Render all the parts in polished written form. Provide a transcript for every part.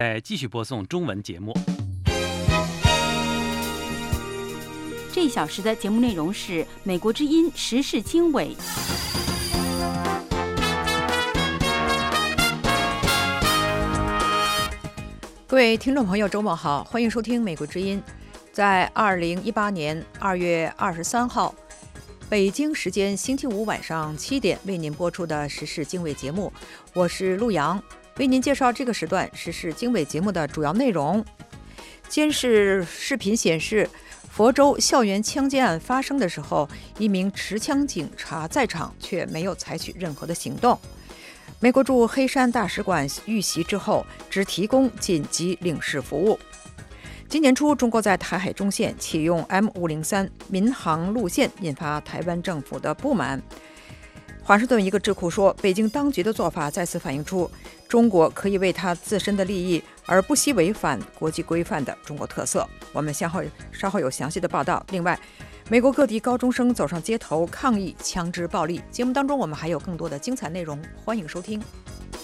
继续播送中文节目。 这一小时的节目内容是美国之音时事经纬。 各位听众朋友，周末好，欢迎收听美国之音。在2018年2月23号，北京时间星期五晚上7点为您播出的时事经纬节目，我是陆阳，为您介绍这个时段时事经纬节目的主要内容。监视视频显示，佛州校园枪击案发生的时候，一名持枪警察在场，却没有采取任何的行动。美国驻黑山大使馆遇袭之后，只提供紧急领事服务。今年初，中国在台海中线启用 M503 民航路线，引发台湾政府的不满。华盛顿一个智库说，北京当局的做法再次反映出中国可以为它自身的利益而不惜违反国际规范的中国特色。我们稍后有详细的报道。另外，美国各地高中生走上街头抗议枪支暴力。节目当中我们还有更多的精彩内容，欢迎收听。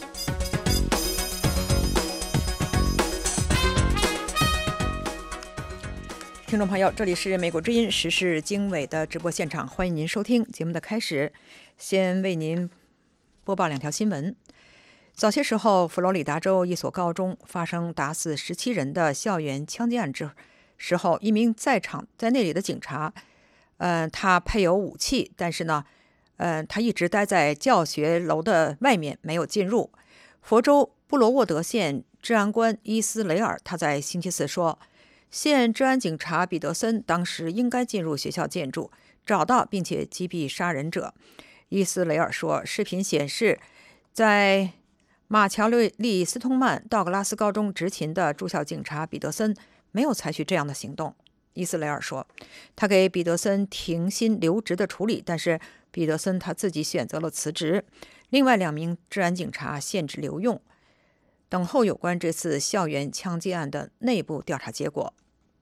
听众朋友，这里是美国之音时事经纬的直播现场，欢迎您收听节目的开始。先为您播报两条新闻。早些时候，佛罗里达州一所高中发生打死17人的校园枪击案之时候，一名在那里的警察，他配有武器，但是呢，他一直待在教学楼的外面，没有进入。佛州布罗沃德县治安官伊斯雷尔他在星期四说，县治安警察彼得森当时应该进入学校建筑，找到并且击毙杀人者。伊斯雷尔说，视频显示，在马乔利斯通曼道格拉斯高中执勤的驻校警察彼得森没有采取这样的行动。伊斯雷尔说，他给彼得森停薪留职的处理，但是彼得森他自己选择了辞职。另外2名治安警察限制留用，等候有关这次校园枪击案的内部调查结果。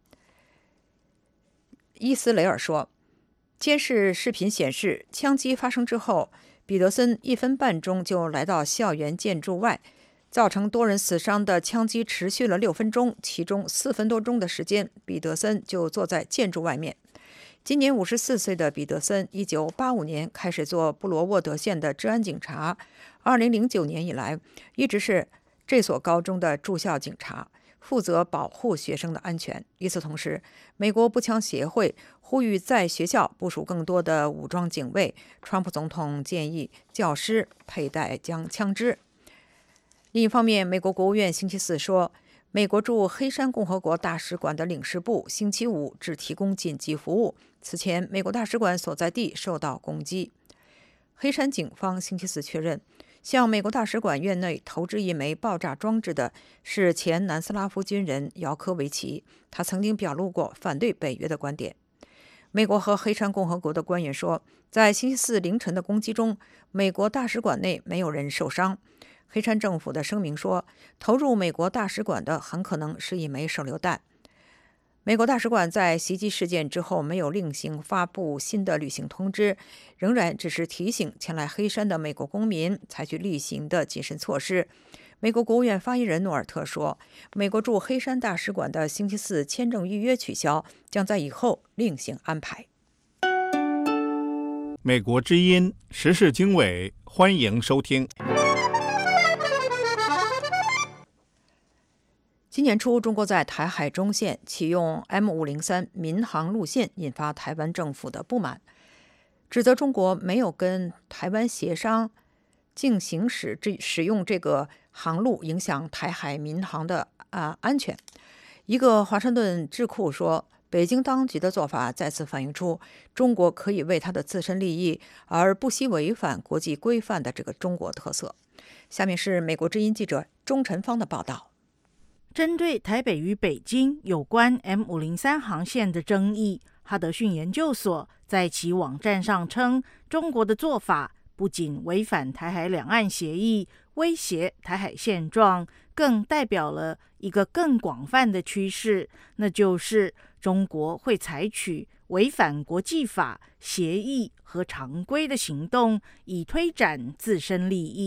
伊斯雷尔说，监视视频显示，枪击发生之后，彼得森1分半钟就来到校园建筑外，造成多人死伤的枪击持续了6分钟，其中4分多钟的时间，彼得森就坐在建筑外面。今年54岁的彼得森1985年开始做布罗沃德县的治安警察，2009年以来一直是这所高中的驻校警察，负责保护学生的安全。与此同时，美国步枪协会呼吁在学校部署更多的武装警卫。川普总统建议教师佩戴枪支。另一方面，美国国务院星期四说，美国驻黑山共和国大使馆的领事部星期五只提供紧急服务。此前，美国大使馆所在地受到攻击。黑山警方星期四确认，向美国大使馆院内投掷一枚爆炸装置的是前南斯拉夫军人姚科维奇，他曾经表露过反对北约的观点。美国和黑山共和国的官员说，在星期四凌晨的攻击中，美国大使馆内没有人受伤。黑山政府的声明说，投入美国大使馆的很可能是一枚手榴弹。美国大使馆在袭击事件之后没有另行发布新的旅行通知，仍然只是提醒前来黑山的美国公民采取例行的谨慎措施。美国国务院发言人诺尔特说，美国驻黑山大使馆的星期四签证预约取消，将在以后另行安排。 美国之音时事经纬，欢迎收听。 今年初，中国在台海中线启用 M503 民航路线，引发台湾政府的不满，指责中国没有跟台湾协商进行使用这个航路，影响台海民航的安全。一个华盛顿智库说，北京当局的做法再次反映出中国可以为它的自身利益而不惜违反国际规范的这个中国特色。下面是美国之音记者钟晨芳的报道。 针对台北与北京有关 M503 航线的争议，哈德逊研究所在其网站上称，中国的做法不仅违反台海两岸协议，威胁台海现状，更代表了一个更广泛的趋势，那就是中国会采取违反国际法、协议和常规的行动，以推展自身利益。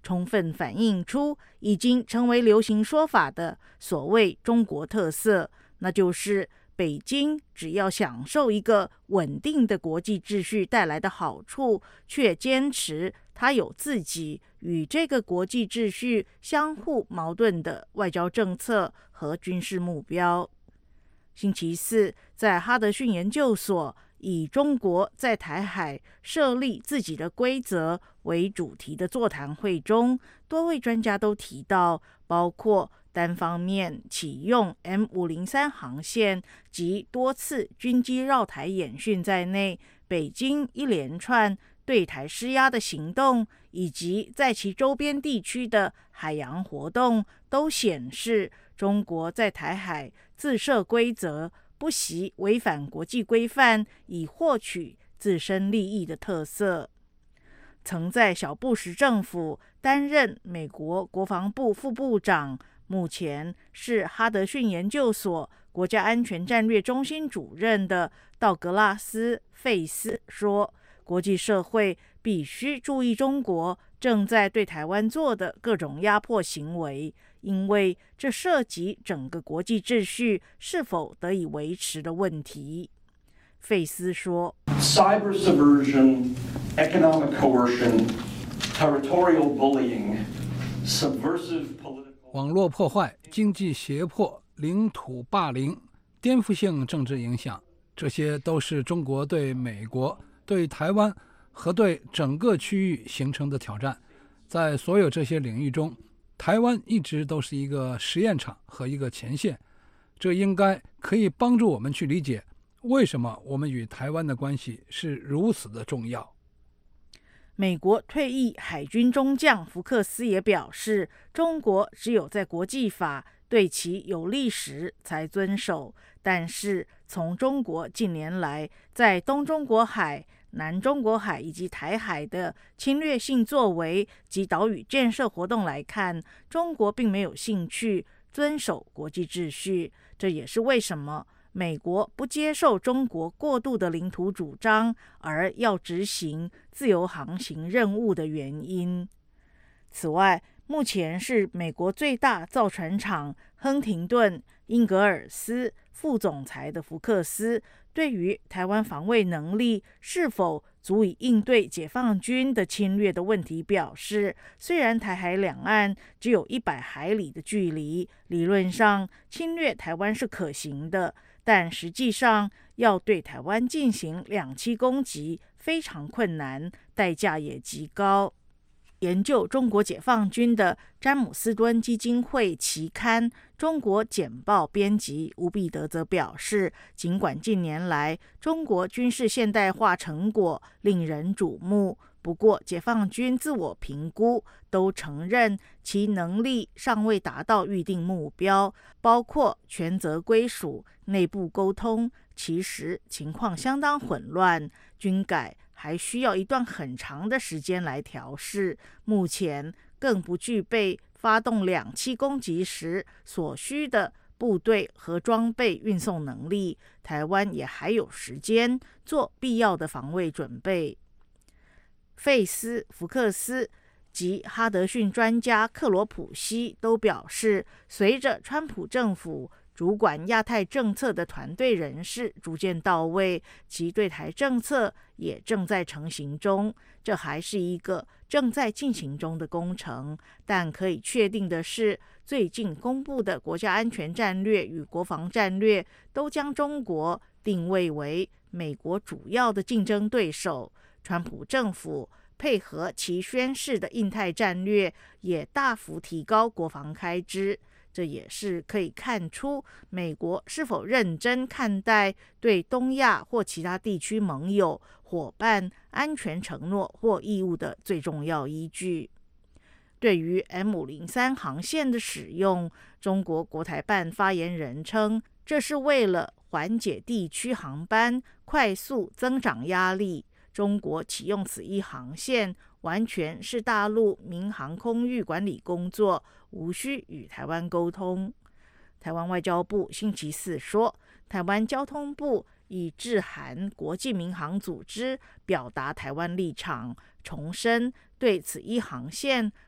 充分反映出已经成为流行说法的所谓中国特色，那就是北京只要享受一个稳定的国际秩序带来的好处，却坚持它有自己与这个国际秩序相互矛盾的外交政策和军事目标。星期四，在哈德逊研究所以中国在台海设立自己的规则为主题的座谈会中，多位专家都提到，包括单方面启用 M503 航线及多次军机绕台演训在内，北京一连串对台施压的行动，以及在其周边地区的海洋活动，都显示中国在台海自设规则，不惜违反国际规范，以获取自身利益的特色。曾在小布什政府担任美国国防部副部长，目前是哈德逊研究所国家安全战略中心主任的道格拉斯·费斯说，国际社会必须注意中国正在对台湾做的各种压迫行为，因为这涉及整个国际秩序是否得以维持的问题。费斯说 Cyber subversion, economic coercion, territorial bullying, subversive political 网络破坏、经济胁迫、领土霸凌、颠覆性政治影响，这些都是中国对美国、对台湾和对整个区域形成的挑战。在所有这些领域中，台湾一直都是一个实验场和一个前线，这应该可以帮助我们去理解为什么我们与台湾的关系是如此的重要。 美国退役海军中将福克斯也表示，中国只有在国际法对其有利时才遵守，但是从中国近年来在东中国海、南中国海以及台海的侵略性作为及岛屿建设活动来看，中国并没有兴趣遵守国际秩序。这也是为什么美国不接受中国过度的领土主张，而要执行自由航行任务的原因。此外，目前是美国最大造船厂亨廷顿英格尔斯副总裁的福克斯，对于台湾防卫能力是否足以应对解放军的侵略的问题表示，虽然台海两岸只有100海里的距离，理论上侵略台湾是可行的，但实际上要对台湾进行两栖攻击非常困难，代价也极高。研究中国解放军的詹姆斯敦基金会期刊《中国简报》编辑吴必德则表示，尽管近年来中国军事现代化成果令人瞩目，不过解放军自我评估都承认其能力尚未达到预定目标，包括权责归属、内部沟通，其实情况相当混乱，军改还需要一段很长的时间来调试，目前更不具备发动两栖攻击时所需的部队和装备运送能力，台湾也还有时间做必要的防卫准备。费斯、福克斯及哈德逊专家克罗普西都表示，随着川普政府主管亚太政策的团队人士逐渐到位，其对台政策也正在成型中。这还是一个正在进行中的工程，但可以确定的是，最近公布的国家安全战略与国防战略都将中国定位为美国主要的竞争对手。川普政府配合其宣示的印太战略，也大幅提高国防开支。这也是可以看出美国是否认真看待对东亚或其他地区盟友、伙伴安全承诺或义务的最重要依据。对于 M503 航线的使用，中国国台办发言人称，这是为了缓解地区航班快速增长压力。中国启用此一航线，完全是大陆民航空域管理工作，无需与台湾沟通。台湾外交部星期四说，台湾交通部已致函国际民航组织，表达台湾立场，重申对此一航线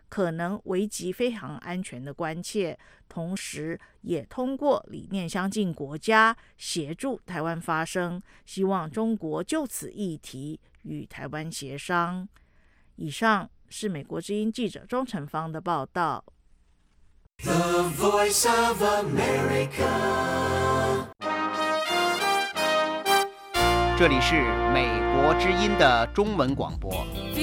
可能危及飞航安全的关切，同时也通过理念相近国家协助台湾发声，希望中国就此议题与台湾协商。以上是美国之音记者钟成芳的报道。 The Voice of America。 这里是美国之音的中文广播。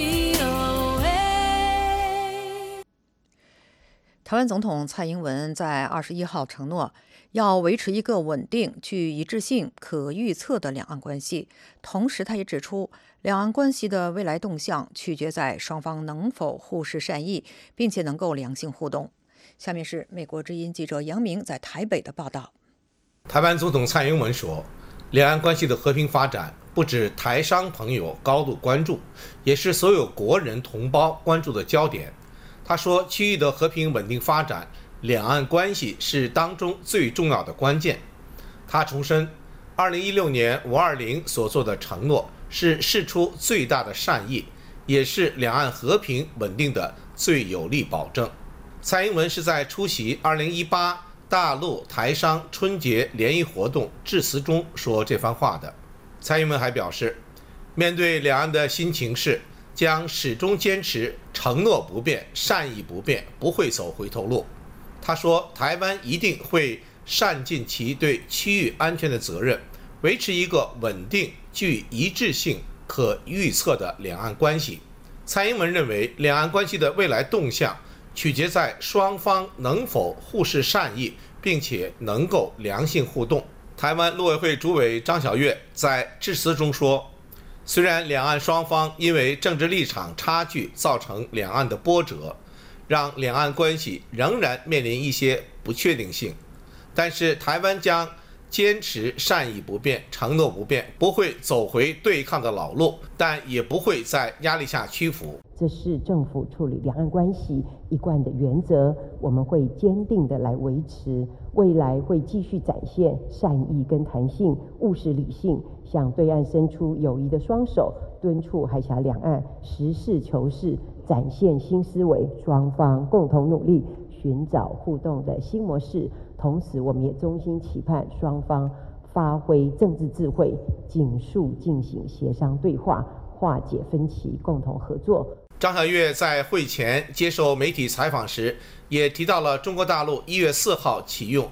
台湾总统蔡英文在21号承诺，要维持一个稳定、具一致性、可预测的两岸关系。同时，他也指出，两岸关系的未来动向取决在双方能否互视善意，并且能够良性互动。下面是美国之音记者杨明在台北的报道。 台湾总统蔡英文说，两岸关系的和平发展不止台商朋友高度关注，也是所有国人同胞关注的焦点。他说，区域的和平稳定发展，两岸关系是当中最重要的关键。他重申，2016年520所做的承诺是释出最大的善意，也是两岸和平稳定的最有力保证。蔡英文是在出席2018大陆台商春节联谊活动致辞中说这番话的。蔡英文还表示，面对两岸的新情势，将始终坚持承诺不变、善意不变，不会走回头路。他说，台湾一定会善尽其对区域安全的责任，维持一个稳定、具一致性、可预测的两岸关系。蔡英文认为，两岸关系的未来动向取决在双方能否互视善意，并且能够良性互动。台湾陆委会主委张晓月在致辞中说，虽然两岸双方因为政治立场差距造成两岸的波折，让两岸关系仍然面临一些不确定性，但是台湾将坚持善意不变、承诺不变，不会走回对抗的老路，但也不会在压力下屈服。 这是政府处理两岸关系一贯的原则，我们会坚定的来维持，未来会继续展现善意跟弹性，务实理性，向对岸伸出友谊的双手，敦促海峡两岸实事求是，展现新思维，双方共同努力，寻找互动的新模式。同时，我们也衷心期盼双方发挥政治智慧，尽速进行协商对话，化解分歧，共同合作。 张晓月在会前接受媒体采访时，也提到了中国大陆1月4号启用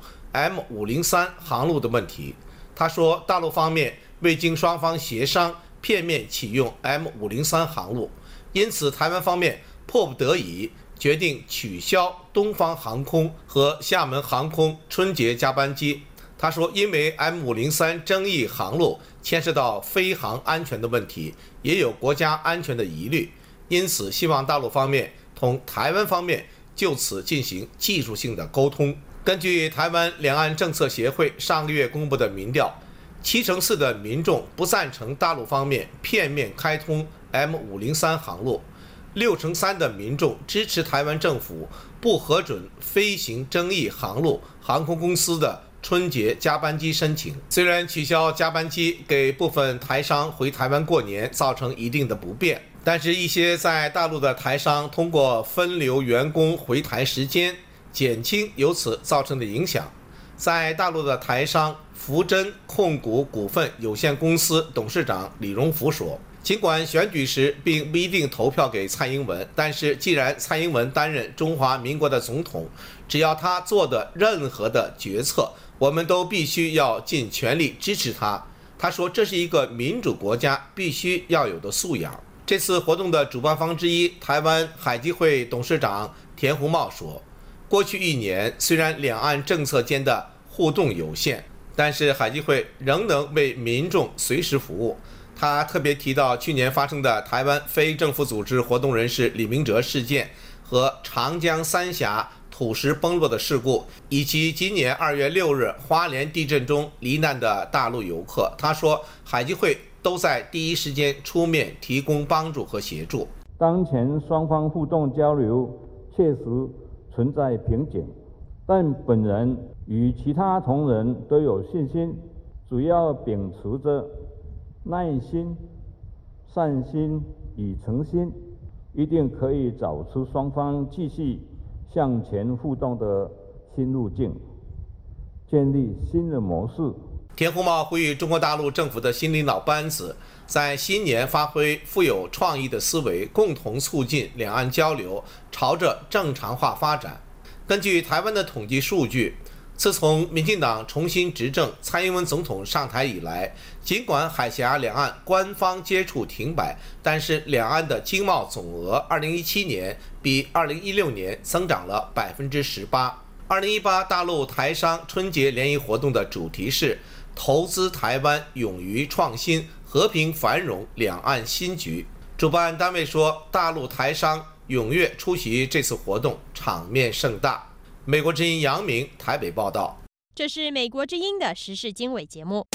M503 航路的问题。他说，大陆方面未经双方协商，片面启用 M503 航路，因此台湾方面迫不得已决定取消东方航空和厦门航空春节加班机。他说，因为 M503 争议航路牵涉到飞航安全的问题，也有国家安全的疑虑，因此希望大陆方面同台湾方面就此进行技术性的沟通。根据台湾两岸政策协会上个月公布的民调，74%的民众不赞成大陆方面片面开通 M503 航路，63%的民众支持台湾政府不核准飞行争议航路航空公司的春节加班机申请。虽然取消加班机给部分台商回台湾过年造成一定的不便，但是一些在大陆的台商通过分流员工回台时间，减轻由此造成的影响。在大陆的台商福珍控股股份有限公司董事长李荣福说，尽管选举时并不一定投票给蔡英文，但是既然蔡英文担任中华民国的总统，只要他做的任何的决策，我们都必须要尽全力支持他。他说，这是一个民主国家必须要有的素养。这次活动的主办方之一，台湾海基会董事长田胡茂说，过去1年，虽然两岸政策间的互动有限，但是海基会仍能为民众随时服务。他特别提到去年发生的台湾非政府组织活动人士李明哲事件和长江三峡土石崩落的事故，以及今年2月6日花莲地震中罹难的大陆游客。他说，海基会都在第一时间出面提供帮助和协助。 当前双方互动交流确实存在瓶颈，但本人与其他同仁都有信心，主要秉持着耐心、善心与诚心， 一定可以找出双方继续向前互动的新路径，建立新的模式。 田宏茂呼吁中国大陆政府的新领导班子在新年发挥富有创意的思维，共同促进两岸交流朝着正常化发展。根据台湾的统计数据，自从民进党重新执政，蔡英文总统上台以来，尽管海峡两岸官方接触停摆，但是两岸的经贸总额2017年比2016年增长了18%。2018大陆台商春节联谊活动的主题是投资台湾，勇于创新，和平繁荣，两岸新局。主办单位说，大陆台商踊跃出席这次活动，场面盛大。美国之音杨明台北报道。 这是美国之音的时事经纬节目。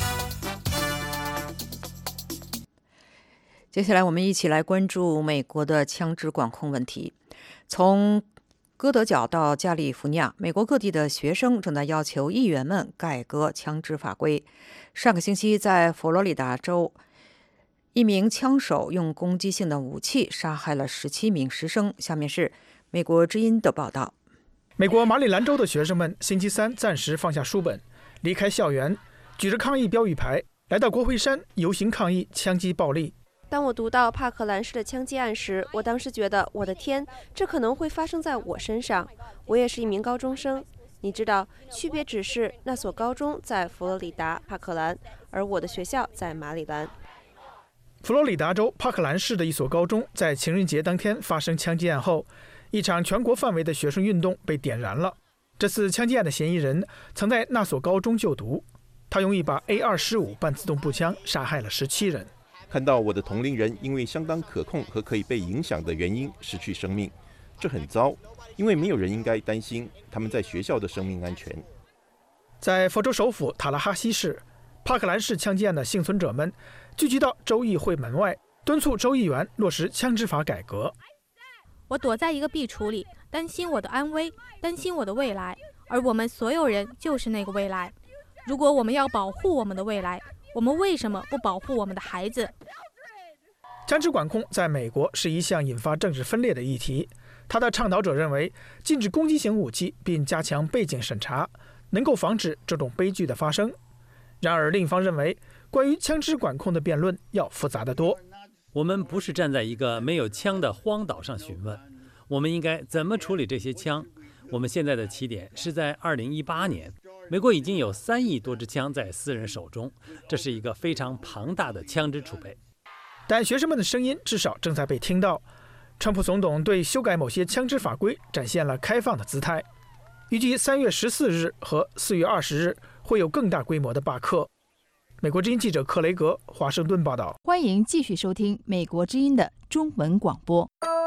接下来我们一起来关注美国的枪支管控问题。从哥德角到加利福尼亚，美国各地的学生正在要求议员们改革枪支法规。上个星期，在佛罗里达州，一名枪手用攻击性的武器杀害了17名师生。下面是美国之音的报道。 美国马里兰州的学生们星期三暂时放下书本，离开校园，举着抗议标语牌，来到国会山游行抗议枪击暴力。 当我读到帕克兰市的枪击案时，我当时觉得，我的天，这可能会发生在我身上。我也是一名高中生，你知道，区别只是那所高中在佛罗里达帕克兰，而我的学校在马里兰。 佛罗里达州帕克兰市的一所高中在情人节当天发生枪击案后，一场全国范围的学生运动被点燃了。这次枪击案的嫌疑人曾在那所高中就读，他用一把 A-25 半自动步枪杀害了17人。 看到我的同龄人因为相当可控和可以被影响的原因失去生命，这很糟，因为没有人应该担心他们在学校的生命安全。 在佛州首府塔拉哈西市，帕克兰市枪击案的幸存者们聚集到州议会门外，敦促州议员落实枪支法改革。 我躲在一个壁橱里，担心我的安危，担心我的未来，而我们所有人就是那个未来。如果我们要保护我们的未来，我们为什么不保护我们的孩子？ 枪支管控在美国是一项引发政治分裂的议题。他的倡导者认为，禁止攻击型武器并加强背景审查，能够防止这种悲剧的发生。然而，另一方认为，关于枪支管控的辩论要复杂得多。 我们不是站在一个没有枪的荒岛上询问，我们应该怎么处理这些枪？我们现在的起点是在2018年，美国已经有3亿多支枪在私人手中，这是一个非常庞大的枪支储备。 但学生们的声音至少正在被听到。川普总统对修改某些枪支法规展现了开放的姿态。预计3月14日和4月20日会有更大规模的罢课。美国之音记者克雷格华盛顿报道。 欢迎继续收听美国之音的中文广播。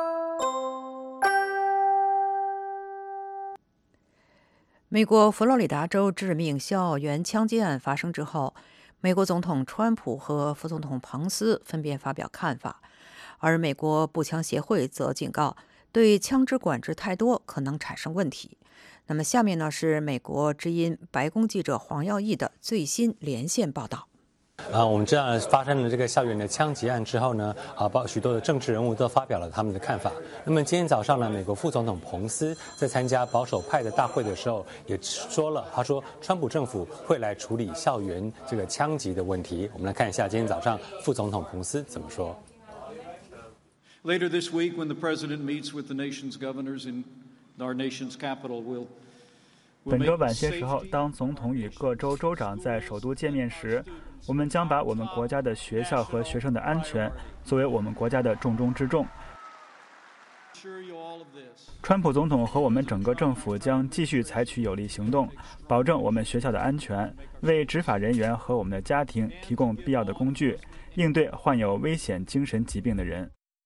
美国佛罗里达州致命校园枪击案发生之后，美国总统川普和副总统彭斯分别发表看法，而美国步枪协会则警告，对枪支管制太多可能产生问题。那么下面呢是美国之音白宫记者黄耀义的最新连线报道。 我们知道发生了这个校园的枪击案之后呢，许多的政治人物都发表了他们的看法。那么今天早上呢，美国副总统彭斯在参加保守派的大会的时候也说了，他说川普政府会来处理校园这个枪击的问题。我们来看一下今天早上副总统彭斯怎么说。 Later this week, when the president meets with the nation's governors in our nation's capital, we'll 本周晚些时候，当总统与各州州长在首都见面时，我们将把我们国家的学校和学生的安全作为我们国家的重中之重。川普总统和我们整个政府将继续采取有力行动，保证我们学校的安全，为执法人员和我们的家庭提供必要的工具，应对患有危险精神疾病的人。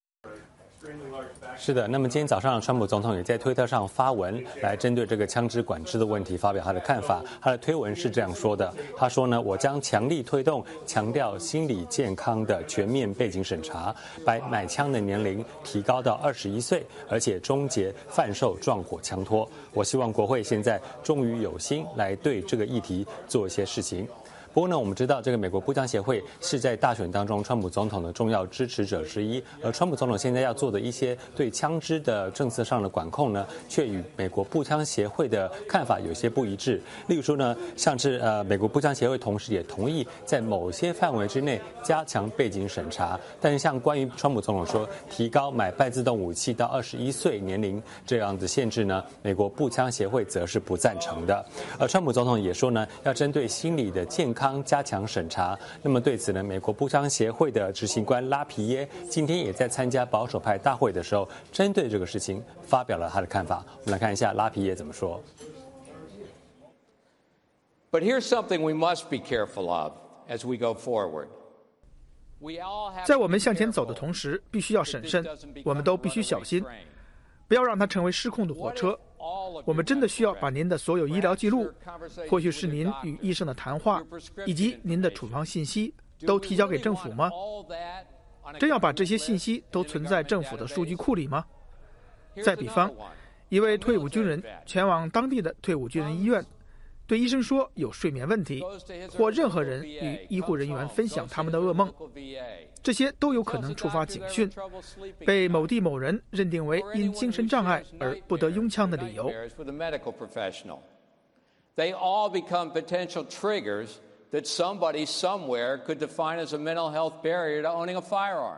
是的，那么今天早上，川普总统也在推特上发文，来针对这个枪支管制的问题发表他的看法。他的推文是这样说的：他说呢，我将强力推动强调心理健康的全面背景审查，把买枪的年龄提高到21岁，而且终结贩售撞火枪托。我希望国会现在终于有心来对这个议题做一些事情。 不过呢，我们知道这个美国步枪协会是在大选当中川普总统的重要支持者之一，而川普总统现在要做的一些对枪支的政策上的管控呢，却与美国步枪协会的看法有些不一致。例如说呢，像是美国步枪协会同时也同意在某些范围之内加强背景审查，但是像关于川普总统说提高买半自动武器到21岁年龄这样的限制呢，美国步枪协会则是不赞成的。而川普总统也说呢，要针对心理的健康加强审查。那么对此呢，美国步枪协会的执行官拉皮耶今天也在参加保守派大会的时候，针对这个事情发表了他的看法。我们来看一下拉皮耶怎么说。 But here's something we must be careful of as we go forward. 在我们向前走的同时，必须要审慎，我们都必须小心，不要让它成为失控的火车。我们真的需要把您的所有医疗记录，或许是您与医生的谈话，以及您的处方信息，都提交给政府吗？真要把这些信息都存在政府的数据库里吗？再比方，一位退伍军人前往当地的退伍军人医院，对医生说有睡眠问题，或任何人与医护人员分享他们的噩梦，这些都有可能触发警讯，被某地某人认定为因精神障碍而不得拥枪的理由。 They all become potential triggers that somebody somewhere could define as a mental health barrier to owning a firearm.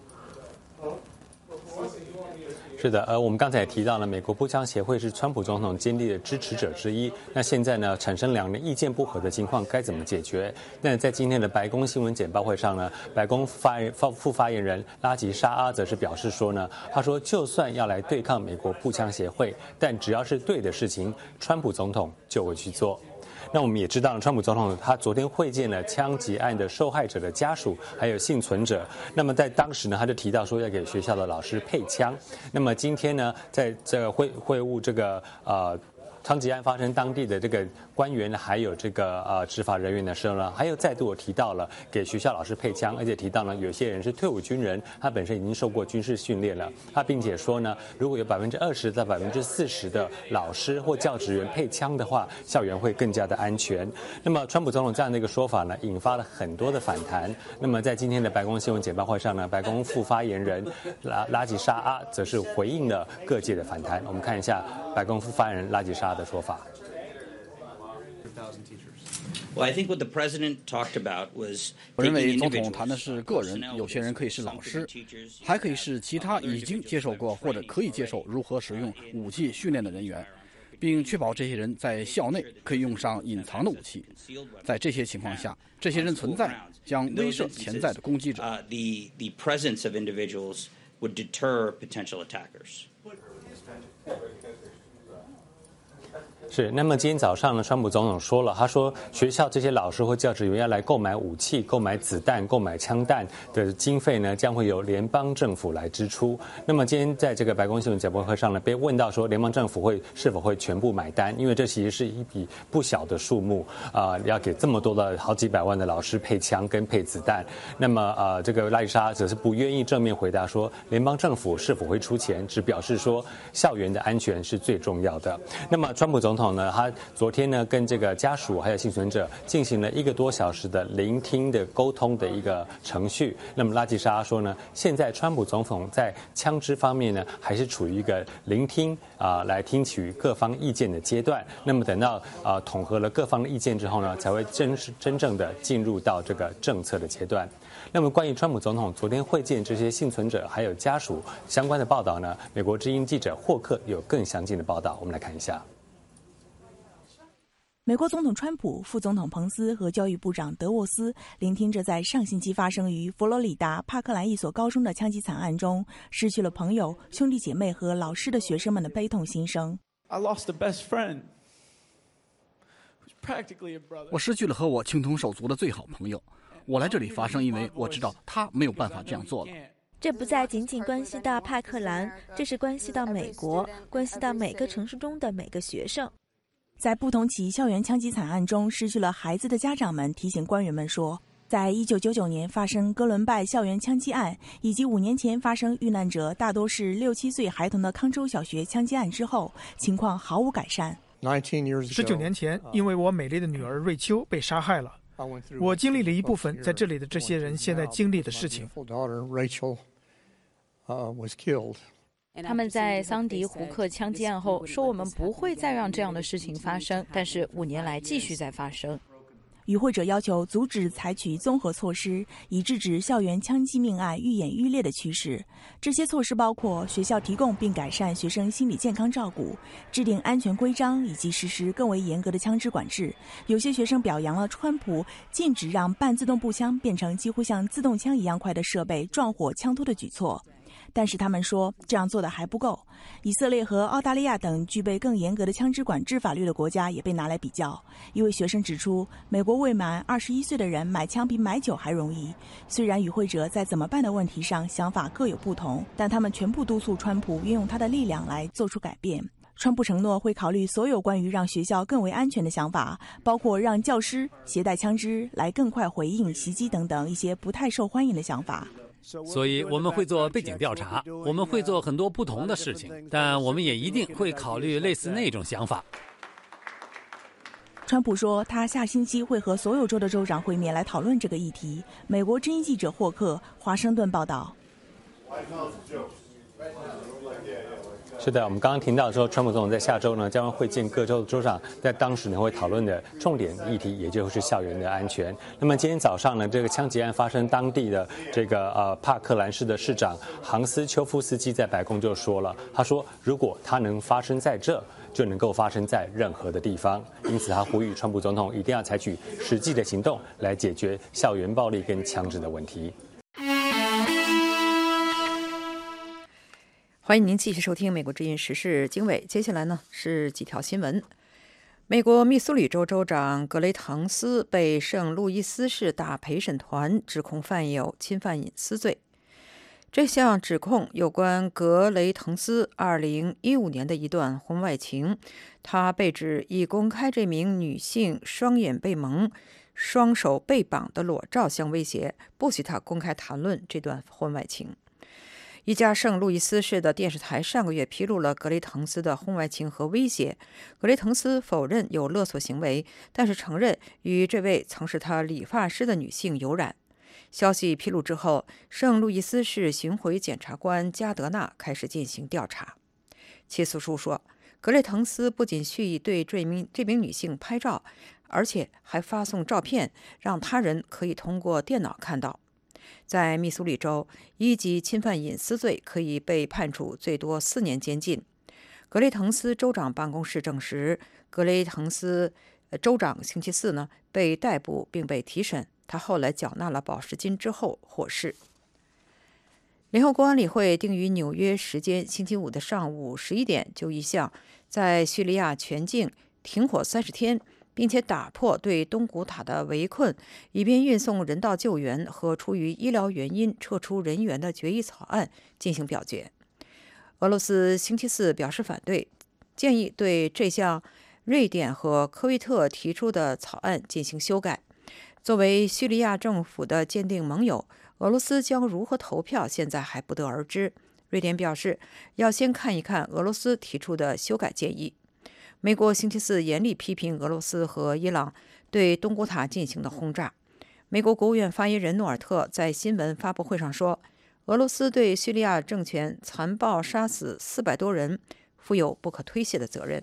是的，我们刚才也提到了，美国步枪协会是川普总统坚定的支持者之一。那现在呢，产生两人意见不合的情况该怎么解决？那在今天的白宫新闻简报会上呢，白宫副发言人拉吉沙阿则是表示说呢，他说就算要来对抗美国步枪协会，但只要是对的事情，川普总统就会去做。那我们也知道了，川普总统他昨天会见了枪击案的受害者的家属，还有幸存者。那么在当时呢，他就提到说要给学校的老师配枪。那么今天呢，在这个会晤这个枪击案发生当地的这个官员还有这个执法人员的时候呢，还有再度提到了给学校老师配枪，而且提到呢有些人是退伍军人，他本身已经受过军事训练了。他并且说呢，如果有20%到40%的老师或教职员配枪的话，校园会更加的安全。那么川普总统这样的一个说法呢，引发了很多的反弹。那么在今天的白宫新闻简报会上呢，白宫副发言人拉吉沙阿则是回应了各界的反弹。我们看一下白宫副发言人拉吉沙阿的说法。 我认为总统谈的是个人，有些人可以是老师，还可以是其他已经接受过或者可以接受如何使用武器训练的人员，并确保这些人在校内可以用上隐藏的武器。在这些情况下，这些人存在将威慑潜在的攻击者。 The presence of individuals would deter potential attackers. 是，那么今天早上呢，川普总统说了，他说学校这些老师或教职员要来购买武器、购买子弹、购买枪弹的经费呢，将会由联邦政府来支出。那么今天在这个白宫新闻简报会上呢，被问到说联邦政府是否会全部买单，因为这其实是一笔不小的数目要给这么多的好几百万的老师配枪跟配子弹。那么这个拉里莎则是不愿意正面回答说联邦政府是否会出钱，只表示说校园的安全是最重要的。那么川普总统呢，他昨天呢跟这个家属还有幸存者进行了1个多小时的聆听的沟通的一个程序。那么拉吉沙说呢，现在川普总统在枪支方面呢，还是处于一个聆听来听取各方意见的阶段。那么等到统合了各方的意见之后呢，才会真正的进入到这个政策的阶段。那么关于川普总统昨天会见这些幸存者还有家属相关的报道呢，美国之音记者霍克有更详尽的报道，我们来看一下。 美国总统川普、副总统彭斯和教育部长德沃斯聆听着在上星期发生于佛罗里达帕克兰一所高中的枪击惨案中失去了朋友、兄弟姐妹和老师的学生们的悲痛心声。 我失去了和我情同手足的最好朋友。我来这里发声，因为我知道他没有办法这样做了。 这不再仅仅关系到帕克兰，这是关系到美国，关系到每个城市中的每个学生。 在不同起校园枪击惨案中失去了孩子的家长们提醒官员们说，在1999年发生哥伦拜校园枪击案，以及5年前发生遇难者大多是6、7岁孩童的康州小学枪击案之后，情况毫无改善。 19年前，因为我美丽的女儿瑞秋被杀害了， 我经历了一部分在这里的这些人现在经历的事情。 他们在桑迪胡克枪击案后说，我们不会再让这样的事情发生，但是5年来继续在发生。 与会者要求阻止采取综合措施，以制止校园枪击命案愈演愈烈的趋势。这些措施包括学校提供并改善学生心理健康照顾，制定安全规章，以及实施更为严格的枪支管制。有些学生表扬了川普禁止让半自动步枪变成几乎像自动枪一样快的设备撞火枪托的举措。但是他们说这样做的还不够。以色列和澳大利亚等具备更严格的枪支管制法律的国家也被拿来比较。一位学生指出，美国未满21岁的人买枪比买酒还容易。虽然与会者在怎么办的问题上想法各有不同，但他们全部督促川普运用他的力量来做出改变。川普承诺会考虑所有关于让学校更为安全的想法，包括让教师携带枪支来更快回应袭击等等一些不太受欢迎的想法。 所以我们会做背景调查，我们会做很多不同的事情，但我们也一定会考虑类似那种想法。 川普说，他下星期会和所有州的州长会面来讨论这个议题。美国之音记者霍克，华盛顿报道。 是的，我们刚刚听到说，川普总统在下周呢将会见各州的州长，在当时呢会讨论的重点议题，也就是校园的安全。那么今天早上呢，这个枪击案发生当地的这个帕克兰市的市长杭斯丘夫斯基在白宫就说了，他说如果它能发生在这，就能够发生在任何的地方。因此他呼吁川普总统一定要采取实际的行动来解决校园暴力跟枪支的问题。 欢迎您继续收听美国之音时事经纬。接下来呢是几条新闻。美国密苏里州州长格雷滕斯被圣路易斯市大陪审团指控犯有侵犯隐私罪。这项指控有关格雷滕斯2015年的一段婚外情，他被指以公开这名女性双眼被蒙、双手被绑的裸照相威胁，不许他公开谈论这段婚外情。一家圣路易斯市的电视台上个月披露了格雷滕斯的婚外情和威胁。格雷滕斯否认有勒索行为，但是承认与这位曾是他理发师的女性有染。消息披露之后，圣路易斯市巡回检察官加德纳开始进行调查。起诉书说，格雷滕斯不仅蓄意对这名女性拍照，而且还发送照片，让他人可以通过电脑看到。在密苏里州，1级侵犯隐私罪可以被判处最多4年监禁。格雷滕斯州长办公室证实，格雷滕斯州长星期四呢被逮捕并被提审，他后来缴纳了保释金之后获释。联合国安理会定于纽约时间星期五的上午11点就一项在叙利亚全境停火30天，并且打破对东古塔的围困，以便运送人道救援和出于医疗原因撤出人员的决议草案进行表决。俄罗斯星期四表示反对，建议对这项瑞典和科威特提出的草案进行修改。作为叙利亚政府的坚定盟友，俄罗斯将如何投票现在还不得而知。瑞典表示要先看一看俄罗斯提出的修改建议。美国星期四严厉批评俄罗斯和伊朗对东古塔进行的轰炸。美国国务院发言人诺尔特在新闻发布会上说，俄罗斯对叙利亚政权残暴杀死400多人负有不可推卸的责任。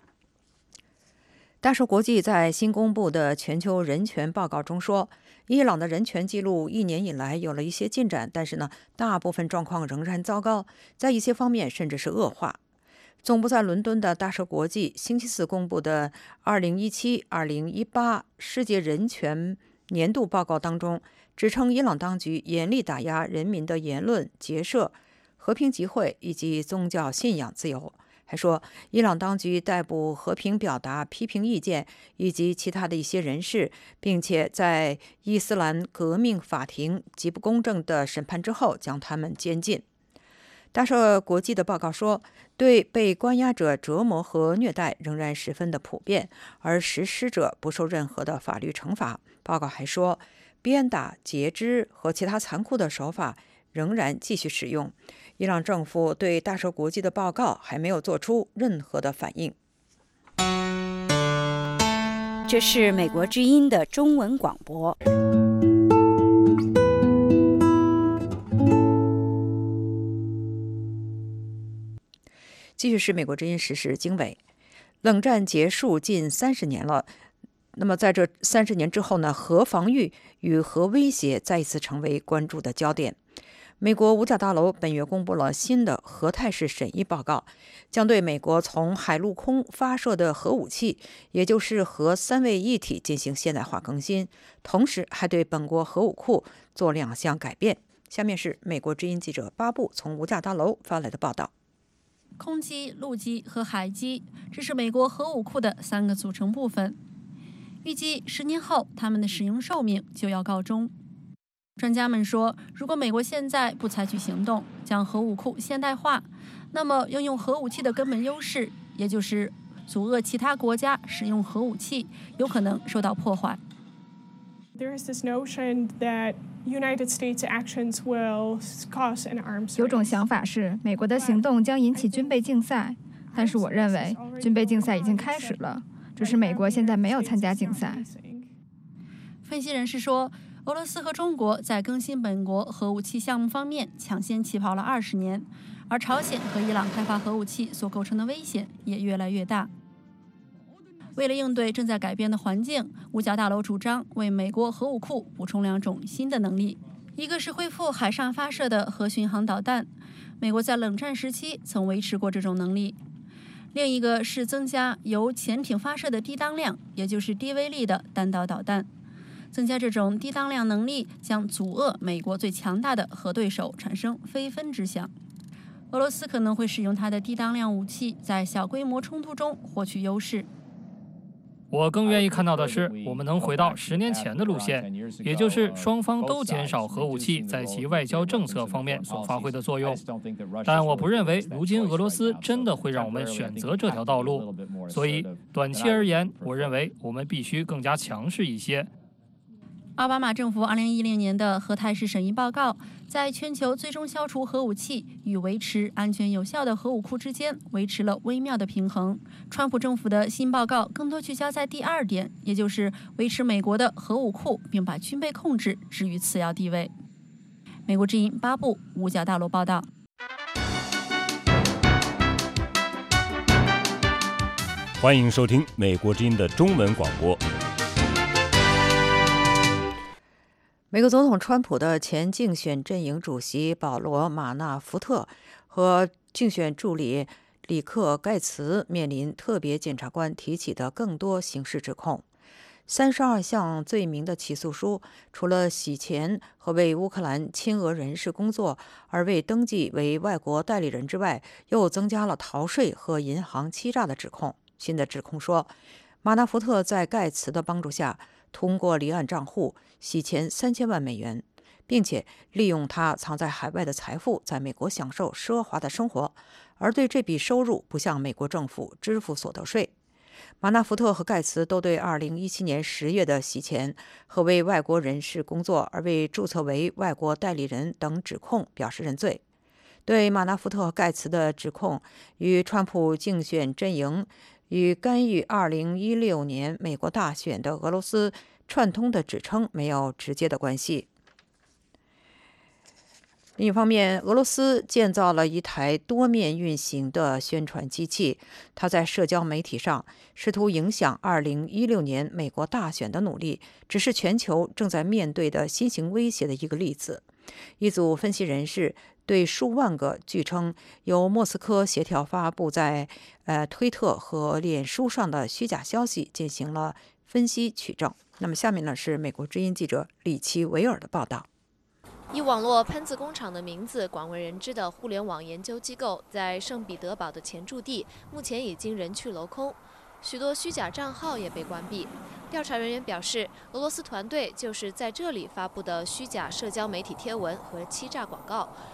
大寿国际在新公布的全球人权报告中说，伊朗的人权记录1年以来有了一些进展，但是呢，大部分状况仍然糟糕，在一些方面甚至是恶化。总部在伦敦的大寿国际星期四公布的2017-2018世界人权年度报告当中，指称伊朗当局严厉打压人民的言论、结社、和平集会以及宗教信仰自由。还说，伊朗当局逮捕和平表达批评意见以及其他的一些人士，并且在伊斯兰革命法庭极不公正的审判之后将他们监禁。大寿国际的报告说，对被关押者折磨和虐待仍然十分的普遍，而实施者不受任何的法律惩罚。报告还说，鞭打、截肢和其他残酷的手法仍然继续使用。伊朗政府对大寿国际的报告还没有做出任何的反应。 这是美国之音的中文广播。 继续是美国之音时事经纬。冷战结束近30年了，那么在这30年之后呢，核防御与核威胁再一次成为关注的焦点。美国五角大楼本月公布了新的核态势审议报告，将对美国从海陆空发射的核武器，也就是核3位一体进行现代化更新，同时还对本国核武库做2项改变。下面是美国之音记者巴布从五角大楼发来的报道。 空基、陆基和海基，这是美国核武库的3个组成部分。预计10年后，它们的使用寿命就要告终。专家们说，如果美国现在不采取行动，将核武库现代化，那么拥有核武器的根本优势，也就是阻遏其他国家使用核武器，有可能受到破坏。 有种想法是，美国的行动将引起军备竞赛，但是我认为军备竞赛已经开始了，只是美国现在没有参加竞赛。 分析人士说，俄罗斯和中国在更新本国核武器项目方面抢先起跑了20年，而朝鲜和伊朗开发核武器所构成的危险也越来越大。为了应对正在改变的环境，五角大楼主张为美国核武库补充2种新的能力，一个是恢复海上发射的核巡航导弹，美国在冷战时期曾维持过这种能力；另一个是增加由潜艇发射的低当量，也就是低威力的弹道导弹。增加这种低当量能力将阻遏美国最强大的核对手产生非分之想。俄罗斯可能会使用它的低当量武器在小规模冲突中获取优势。 我更愿意看到的是，我们能回到10年前的路线，也就是双方都减少核武器在其外交政策方面所发挥的作用。但我不认为如今俄罗斯真的会让我们选择这条道路，所以短期而言，我认为我们必须更加强势一些。 奥巴马政府2010年的核态势审议报告，在全球最终消除核武器与维持安全有效的核武库之间维持了微妙的平衡。川普政府的新报告更多聚焦在第2点，也就是维持美国的核武库，并把军备控制置于次要地位。美国之音巴布五角大楼报道。 欢迎收听美国之音的中文广播。 美国总统川普的前竞选阵营主席保罗·马纳福特和竞选助理里克·盖茨面临特别检察官提起的更多刑事指控。32项罪名的起诉书，除了洗钱和为乌克兰亲俄人士工作而未登记为外国代理人之外，又增加了逃税和银行欺诈的指控。新的指控说，马纳福特在盖茨的帮助下，通过离岸账户洗钱3000万美元，并且利用他藏在海外的财富在美国享受奢华的生活，而对这笔收入不向美国政府支付所得税。马纳福特和盖茨都对2017年10月的洗钱和为外国人士工作而未注册为外国代理人等指控表示认罪。对马纳福特和盖茨的指控与川普竞选阵营与干预2016年美国大选的俄罗斯串通的指称没有直接的关系。另一方面，俄罗斯建造了一台多面运行的宣传机器，它在社交媒体上试图影响2016年美国大选的努力，只是全球正在面对的新型威胁的一个例子。一组分析人士对数万个据称由莫斯科协调发布在推特和脸书上的虚假消息进行了分析取证。那么下面呢是美国之音记者里奇维尔的报道。 以网络喷子工厂的名字广为人知的互联网研究机构，在圣彼得堡的前驻地目前已经人去楼空，许多虚假账号也被关闭。调查人员表示，俄罗斯团队就是在这里发布的虚假社交媒体贴文和欺诈广告，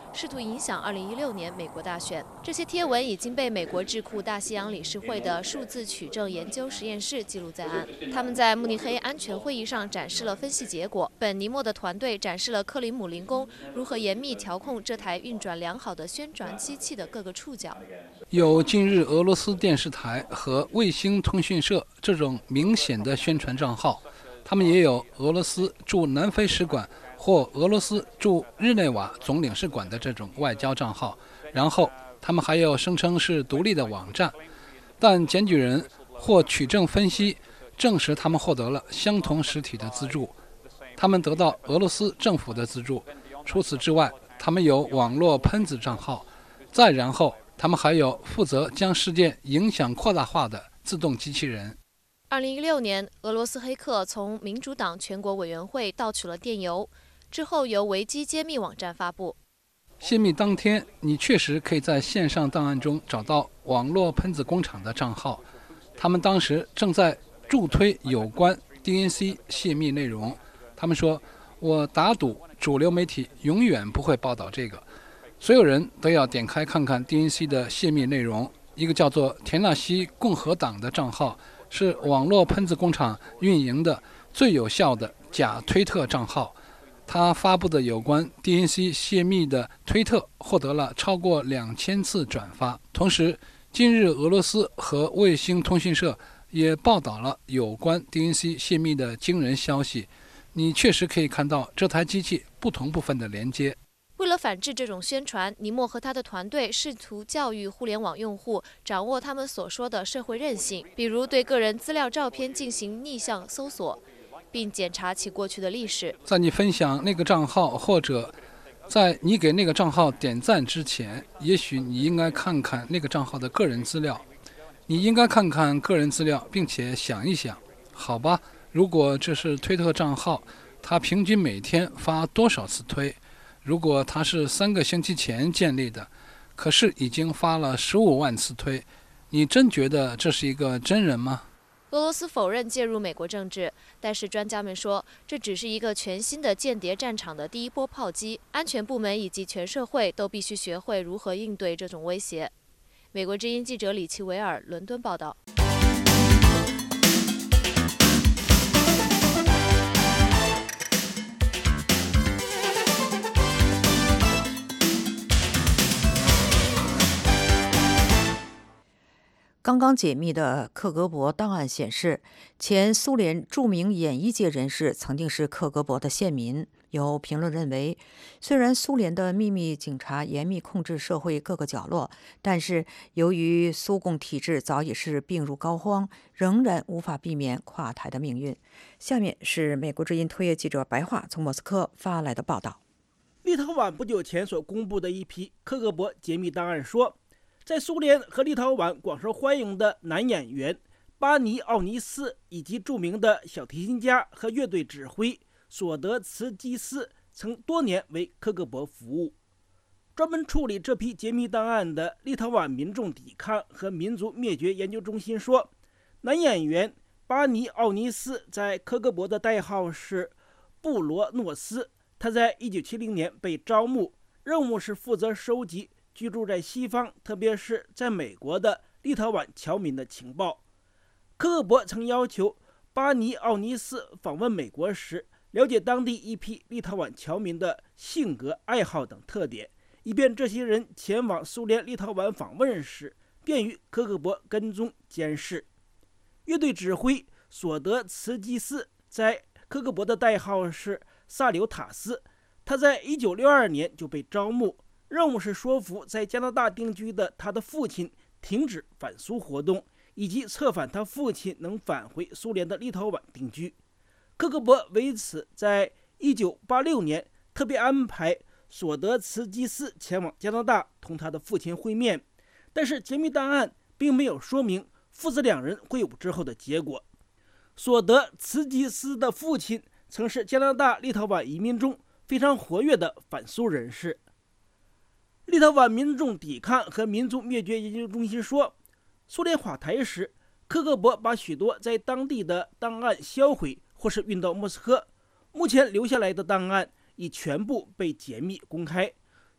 试图影响2016年美国大选。这些贴文已经被美国智库大西洋理事会的数字取证研究实验室记录在案。他们在慕尼黑安全会议上展示了分析结果。本尼莫的团队展示了克里姆林宫如何严密调控这台运转良好的宣传机器的各个触角。 有近日俄罗斯电视台和卫星通讯社这种明显的宣传账号，他们也有俄罗斯驻南非使馆或俄罗斯驻日内瓦总领事馆的这种外交账号，然后他们还有声称是独立的网站，但检举人或取证分析证实他们获得了相同实体的资助，他们得到俄罗斯政府的资助。除此之外，他们有网络喷子账号，再然后他们还有负责将事件影响扩大化的自动机器人。 2016年，俄罗斯黑客从民主党全国委员会盗取了电邮，之后由维基揭秘网站发布。 泄密当天，你确实可以在线上档案中找到网络喷子工厂的账号，他们当时正在助推有关 DNC 泄密内容。他们说：“我打赌主流媒体永远不会报道这个。”所有人都要点开看看 DNC 的泄密内容。一个叫做田纳西共和党的账号是网络喷子工厂运营的最有效的假推特账号，他发布的有关 DNC 泄密的推特获得了超过2000次转发。同时，近日俄罗斯和卫星通讯社也报道了有关 DNC 泄密的惊人消息。你确实可以看到这台机器不同部分的连接。 为了反制这种宣传，尼莫和他的团队试图教育互联网用户掌握他们所说的社会韧性，比如对个人资料照片进行逆向搜索，并检查其过去的历史。 在你分享那个账号或者在你给那个账号点赞之前，也许你应该看看那个账号的个人资料。你应该看看个人资料，并且想一想，好吧，如果这是推特账号，他平均每天发多少次推？如果他是3个星期前建立的，可是已经发了15万次推，你真觉得这是一个真人吗？ 俄罗斯否认介入美国政治，但是专家们说，这只是一个全新的间谍战场的第一波炮击。安全部门以及全社会都必须学会如何应对这种威胁。美国之音记者李奇维尔伦敦报道。 刚刚解密的克格勃档案显示，前苏联著名演艺界人士曾经是克格勃的线民。有评论认为，虽然苏联的秘密警察严密控制社会各个角落，但是由于苏共体制早已是病入膏肓，仍然无法避免垮台的命运。下面是美国之音特约记者白桦从莫斯科发来的报道。 立陶宛不久前所公布的一批克格勃解密档案说，在苏联和立陶宛广受欢迎的男演员巴尼·奥尼斯以及著名的小提琴家和乐队指挥索德茨基斯曾多年为克格勃服务。专门处理这批解密档案的立陶宛民众抵抗和民族灭绝研究中心说，男演员巴尼·奥尼斯在克格勃的代号是布罗诺斯，他在1970年被招募，任务是负责收集居住在西方，特别是在美国的立陶宛侨民的情报。克格勃曾要求巴尼·奥尼斯访问美国时，了解当地一批立陶宛侨民的性格、爱好等特点，以便这些人前往苏联立陶宛访问时，便于克格勃跟踪监视。乐队指挥索德茨基斯在克格勃的代号是萨留塔斯，他在1962年就被招募，任务是说服在加拿大定居的他的父亲停止反苏活动，以及策反他父亲能返回苏联的立陶宛定居。克格勃为此在1986年特别安排索德茨基斯前往加拿大同他的父亲会面，但是解密档案并没有说明父子两人会晤之后的结果。索德茨基斯的父亲曾是加拿大立陶宛移民中非常活跃的反苏人士。立陶宛民众抵抗和民族灭绝研究中心说，苏联垮台时，克格勃把许多在当地的档案销毁或是运到莫斯科，目前留下来的档案已全部被解密公开。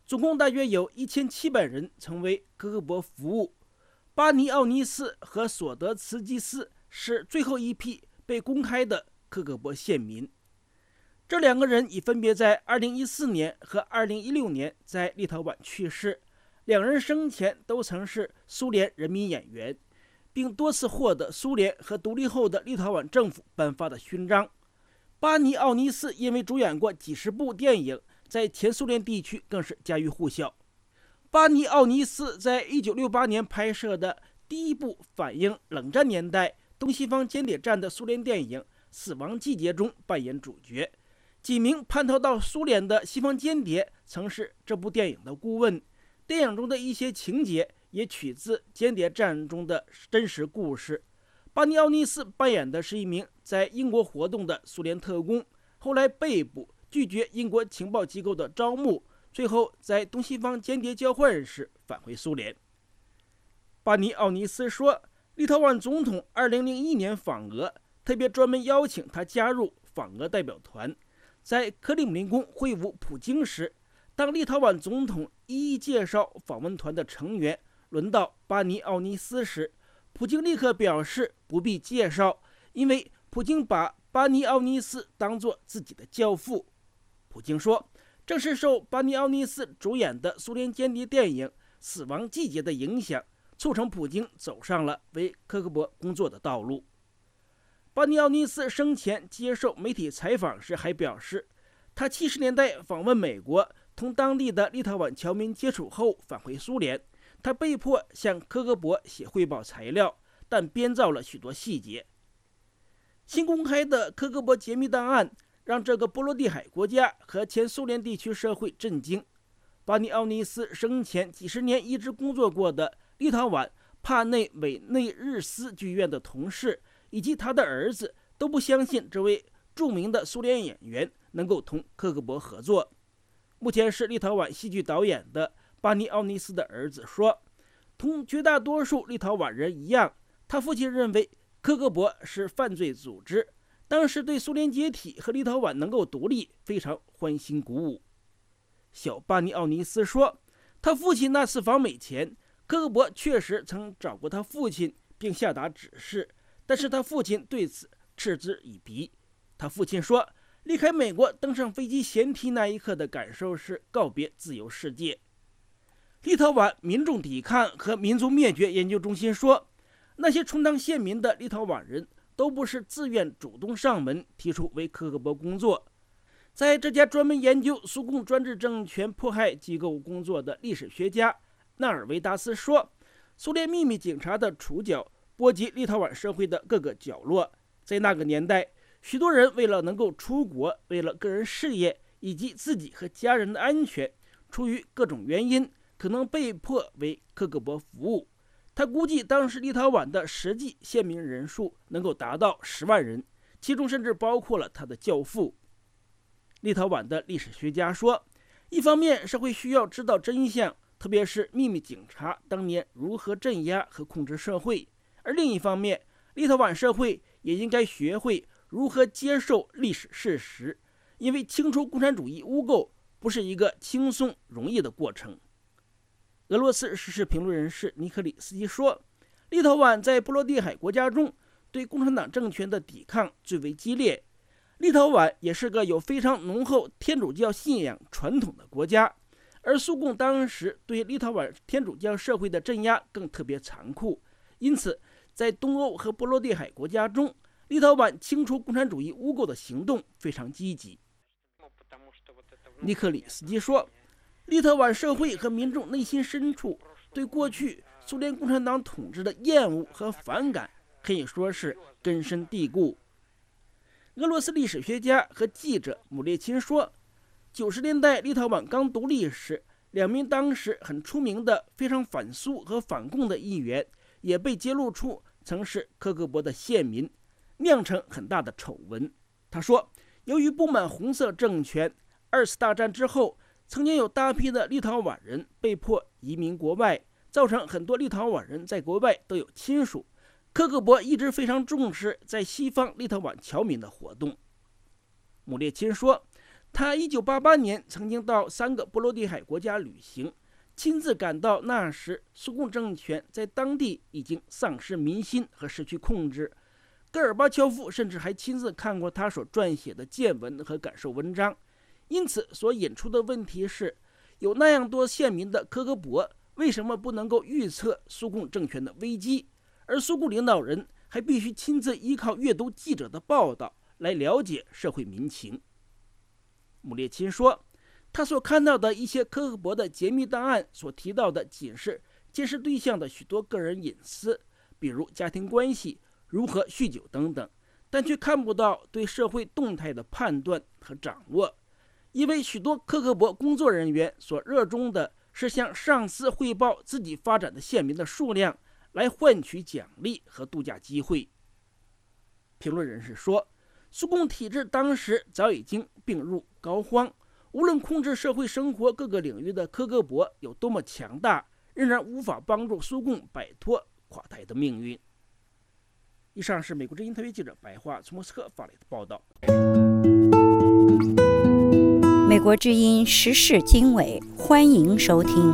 总共大约有1700人曾为科克勃服务。巴尼奥尼斯和索德茨基斯是最后一批被公开的科克勃县民。这2个人已分别在2014年和2016年在立陶宛去世。2人生前都曾是苏联人民演员，并多次获得苏联和独立后的立陶宛政府颁发的勋章。巴尼奥尼斯因为主演过几十部电影，在前苏联地区更是家喻户晓。巴尼奥尼斯在1968年拍摄的第一部反映冷战年代东西方间谍战的苏联电影《死亡季节》中扮演主角。几名叛逃到苏联的西方间谍曾是这部电影的顾问。电影中的一些情节也取自间谍战中的真实故事。巴尼奥尼斯扮演的是一名在英国活动的苏联特工，后来被捕，拒绝英国情报机构的招募，最后在东西方间谍交换时返回苏联。巴尼奥尼斯说，立陶宛总统2001年访俄，特别专门邀请他加入访俄代表团。在克里姆林宫会晤普京时，当立陶宛总统一一介绍访问团的成员，轮到巴尼奥尼斯时，普京立刻表示不必介绍，因为普京把巴尼奥尼斯当作自己的教父。普京说，正是受巴尼奥尼斯主演的苏联间谍电影《死亡季节》的影响，促成普京走上了为科克勃工作的道路。巴尼奥尼斯生前接受媒体采访时还表示，他70年代访问美国，同当地的立陶宛侨民接触后返回苏联，他被迫向科克勃写汇报材料，但编造了许多细节。新公开的科克勃解密档案让这个波罗的海国家和前苏联地区社会震惊。巴尼奥尼斯生前几十年一直工作过的立陶宛帕内韦内日斯剧院的同事以及他的儿子都不相信这位著名的苏联演员能够同科克勃合作。目前是立陶宛戏剧导演的巴尼奥尼斯的儿子说，同绝大多数立陶宛人一样，他父亲认为科克勃是犯罪组织，当时对苏联解体和立陶宛能够独立非常欢欣鼓舞。小巴尼奥尼斯说，他父亲那次访美前，科克勃确实曾找过他父亲并下达指示，但是他父亲对此嗤之以鼻。他父亲说，离开美国登上飞机舷梯那一刻的感受是告别自由世界。立陶宛民众抵抗和民族灭绝研究中心说，那些充当县民的立陶宛人都不是自愿主动上门提出为科克勃工作。在这家专门研究苏共专制政权迫害机构工作的历史学家纳尔维达斯说，苏联秘密警察的触角波及立陶宛社会的各个角落。在那个年代，许多人为了能够出国，为了个人事业以及自己和家人的安全，出于各种原因，可能被迫为科克勃服务。他估计当时立陶宛的实际县民人数能够达到10万人，其中甚至包括了他的教父。立陶宛的历史学家说，一方面社会需要知道真相，特别是秘密警察当年如何镇压和控制社会，而另一方面，立陶宛社会也应该学会如何接受历史事实，因为清除共产主义污垢不是一个轻松容易的过程。俄罗斯时事评论人士尼克里斯基说，立陶宛在波罗的海国家中对共产党政权的抵抗最为激烈。立陶宛也是个有非常浓厚天主教信仰传统的国家，而苏共当时对立陶宛天主教社会的镇压更特别残酷，因此在东欧和波罗的海国家中，立陶宛清除共产主义污垢的行动非常积极。尼克里斯基说，立陶宛社会和民众内心深处对过去苏联共产党统治的厌恶和反感可以说是根深蒂固。俄罗斯历史学家和记者姆列钦说，90年代立陶宛刚独立时，2名当时很出名的非常反苏和反共的议员也被揭露出曾是科克勃的县民，酿成很大的丑闻。他说，由于不满红色政权，2次大战之后，曾经有大批的立陶宛人被迫移民国外，造成很多立陶宛人在国外都有亲属。科克勃一直非常重视在西方立陶宛侨民的活动。姆列钦说， 他1988年曾经到3个波罗的海国家旅行，亲自感到那时苏共政权在当地已经丧失民心和失去控制。戈尔巴乔夫甚至还亲自看过他所撰写的见闻和感受文章，因此所引出的问题是，有那样多县民的科格勃为什么不能够预测苏共政权的危机，而苏共领导人还必须亲自依靠阅读记者的报道来了解社会民情。穆列钦说，他所看到的一些科格勃的解密档案所提到的仅是监视对象的许多个人隐私，比如家庭关系、如何酗酒等等，但却看不到对社会动态的判断和掌握。因为许多科格勃工作人员所热衷的是向上司汇报自己发展的县民的数量，来换取奖励和度假机会。评论人士说，苏共体制当时早已经病入膏肓，无论控制社会生活各个领域的科格勃有多么强大，仍然无法帮助苏共摆脱垮台的命运。以上是美国之音特约记者白桦从莫斯科发来的报道。 美国之音时事经纬，欢迎收听。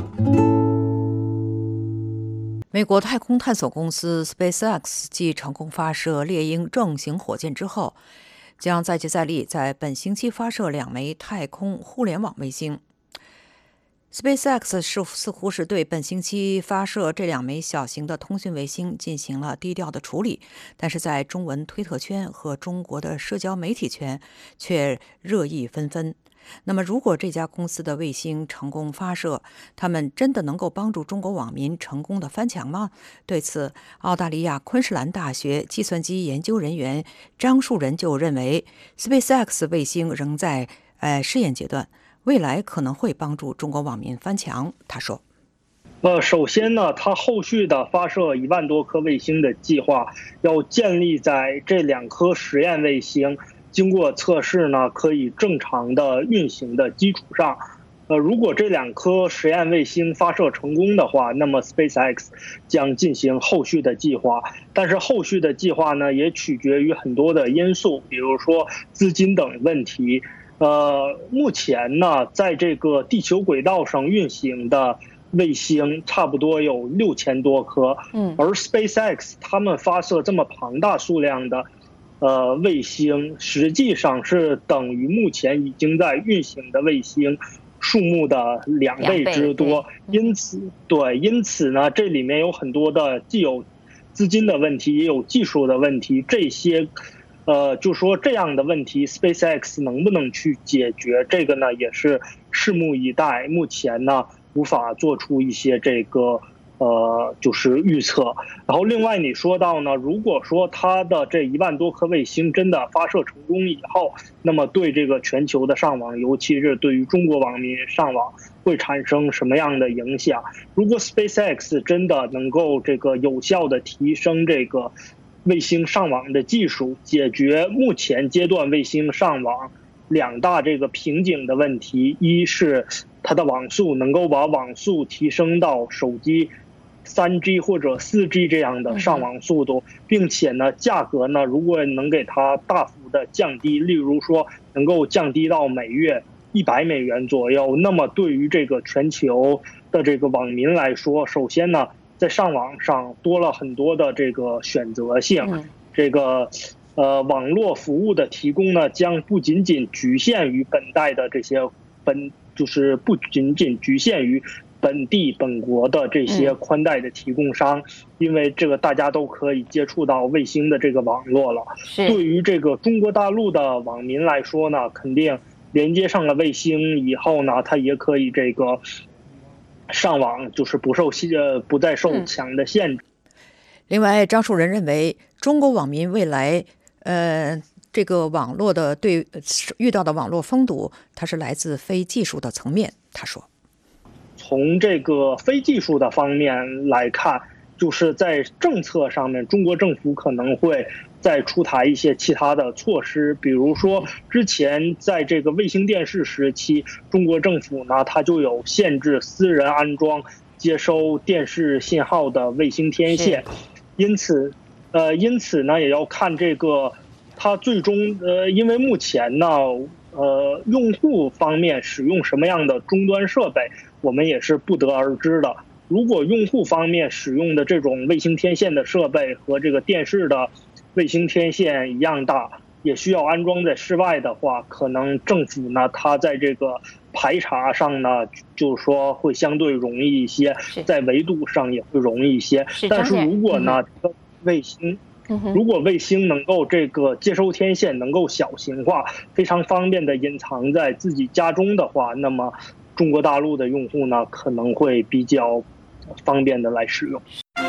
美国太空探索公司 SpaceX 继成功发射猎鹰正型火箭之后，将再接再厉，在本星期发射2枚太空互联网卫星。SpaceX 似乎是对本星期发射这2枚小型的通讯卫星进行了低调的处理，但是在中文推特圈和中国的社交媒体圈却热议纷纷。那么如果这家公司的卫星成功发射，他们真的能够帮助中国网民成功的翻墙吗？对此，澳大利亚昆士兰大学计算机研究人员张树人就认为 SpaceX 卫星仍在试验阶段，未来可能会帮助中国网民翻墙。他说， 首先呢，它后续的发射1万多颗卫星的计划要建立在这2颗实验卫星经过测试呢，可以正常的运行的基础上。如果这2颗实验卫星发射成功的话，那么 SpaceX 将进行后续的计划。但是后续的计划呢，也取决于很多的因素，比如说资金等问题。目前呢，在这个地球轨道上运行的卫星差不多有6000多颗，而 SpaceX 他们发射这么庞大数量的卫星，实际上是等于目前已经在运行的卫星数目的2倍之多。因此呢，这里面有很多的既有资金的问题，也有技术的问题。这些就说这样的问题 SpaceX 能不能去解决，这个呢也是拭目以待。目前呢无法做出一些这个就是预测。然后另外你说到呢，如果说它的这1万多颗卫星真的发射成功以后，那么对这个全球的上网，尤其是对于中国网民上网会产生什么样的影响？如果 SpaceX 真的能够这个有效的提升这个卫星上网的技术，解决目前阶段卫星上网2大这个瓶颈的问题，一是它的网速能够把网速提升到手机3G 或者4G 这样的上网速度，并且呢价格呢如果能给它大幅的降低，例如说能够降低到每月$100左右，那么对于这个全球的这个网民来说，首先呢在上网上多了很多的这个选择性，这个网络服务的提供呢将不仅仅局限于本代的这些就是不仅仅局限于本国的这些宽带的提供商，因为这个大家都可以接触到卫星的这个网络了。对于这个中国大陆的网民来说呢，肯定连接上了卫星以后呢，它也可以这个上网，就是不再受强的限制。 另外，张树人认为，中国网民未来这个网络的遇到的网络封堵，它是来自非技术的层面。他说， 从这个非技术的方面来看，就是在政策上面，中国政府可能会再出台一些其他的措施，比如说之前在这个卫星电视时期，中国政府呢它就有限制私人安装接收电视信号的卫星天线，因此呢也要看这个它最终因为目前呢用户方面使用什么样的终端设备，我们也是不得而知的。如果用户方面使用的这种卫星天线的设备和这个电视的卫星天线一样大，也需要安装在室外的话，可能政府呢，它在这个排查上呢，就是说会相对容易一些，在维度上也会容易一些。但是如果呢，如果卫星能够这个接收天线能够小型化，非常方便的隐藏在自己家中的话，那么中国大陆的用户呢，可能会比较方便的来使用。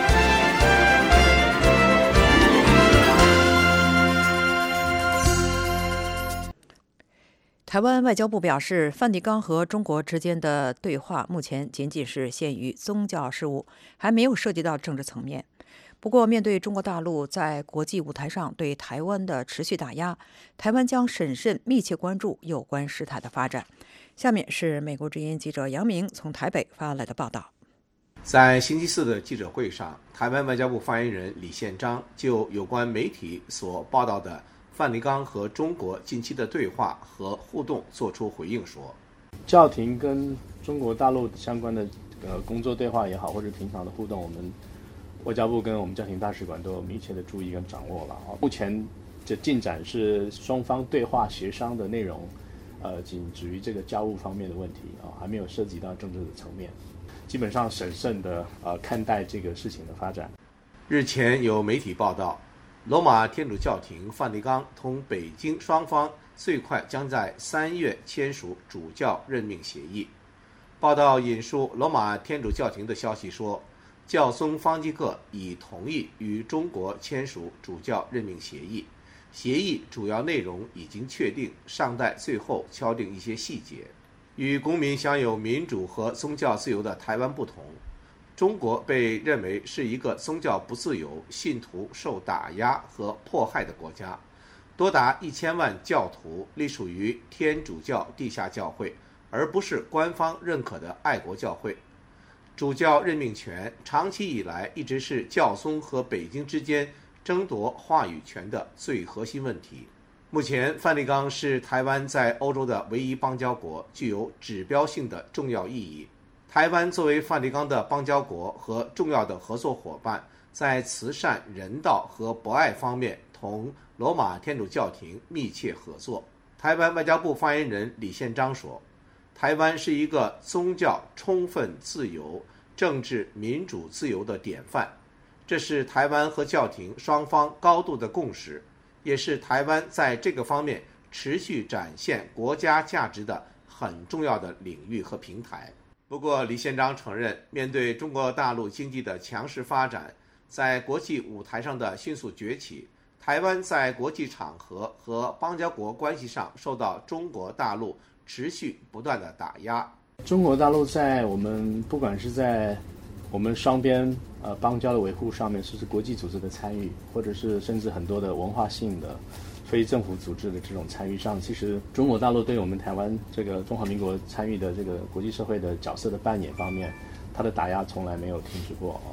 台湾外交部表示，梵蒂冈和中国之间的对话目前仅仅是限于宗教事务，还没有涉及到政治层面。不过，面对中国大陆在国际舞台上对台湾的持续打压，台湾将审慎密切关注有关事态的发展。下面是美国之音记者杨明从台北发来的报道。 在星期四的记者会上，台湾外交部发言人李宪章就有关媒体所报道的梵蒂冈和中国近期的对话和互动作出回应说， 教廷跟中国大陆相关的工作对话也好，或者平常的互动，我们外交部跟我们教廷大使馆都有密切的注意跟掌握了。目前的进展是双方对话协商的内容，仅止于这个教务方面的问题还没有涉及到政治的层面。基本上审慎的看待这个事情的发展。 日前有媒体报道，罗马天主教廷、梵蒂冈同北京双方最快将在3月签署主教任命协议。报道引述罗马天主教廷的消息说，教宗方济各已同意与中国签署主教任命协议，协议主要内容已经确定，尚待最后敲定一些细节。与公民享有民主和宗教自由的台湾不同，中国被认为是一个宗教不自由、信徒受打压和迫害的国家，多达1000万教徒隶属于天主教地下教会，而不是官方认可的爱国教会。主教任命权长期以来一直是教宗和北京之间争夺话语权的最核心问题。目前，梵蒂冈是台湾在欧洲的唯一邦交国，具有指标性的重要意义。台湾作为梵蒂冈的邦交国和重要的合作伙伴，在慈善、人道和博爱方面同罗马天主教廷密切合作。台湾外交部发言人李宪章说，台湾是一个宗教充分自由、政治民主自由的典范，这是台湾和教廷双方高度的共识，也是台湾在这个方面持续展现国家价值的很重要的领域和平台。不过，李宪章承认，面对中国大陆经济的强势发展，在国际舞台上的迅速崛起，台湾在国际场合和邦交国关系上受到中国大陆持续不断的打压。 中国大陆在我们不管是在我们双边邦交的维护上面，甚至国际组织的参与，或者是甚至很多的文化性的非政府组织的这种参与上，其实中国大陆对我们台湾这个中华民国参与的这个国际社会的角色的扮演方面，它的打压从来没有停止过。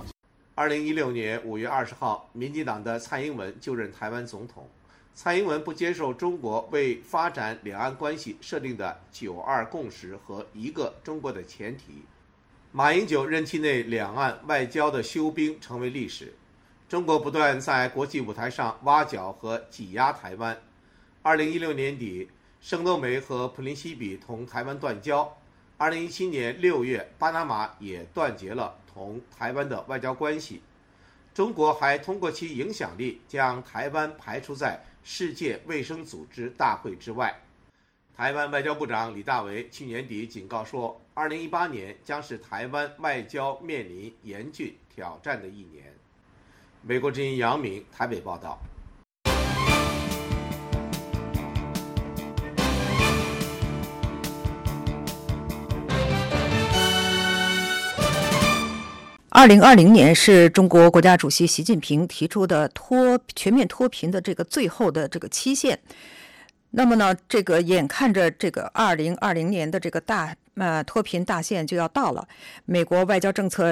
2016年5月20号，民进党的蔡英文就任台湾总统。蔡英文不接受中国为发展两岸关系设定的9·2共识和一个中国的前提。马英九任期内两岸外交的休兵成为历史。中国不断在国际舞台上挖角和挤压台湾。2016年底，圣多美和普林西比同台湾断交。2017年6月，巴拿马也断绝了同台湾的外交关系。中国还通过其影响力将台湾排除在世界卫生组织大会之外。台湾外交部长李大为去年底警告说，2018年将是台湾外交面临严峻挑战的一年。美国之音杨明台北报道。 2020年是中国国家主席习近平提出的全面脱贫的这个最后的这个期限。那么呢，这个眼看着这个2020年的这个脱贫大限就要到了，美国外交政策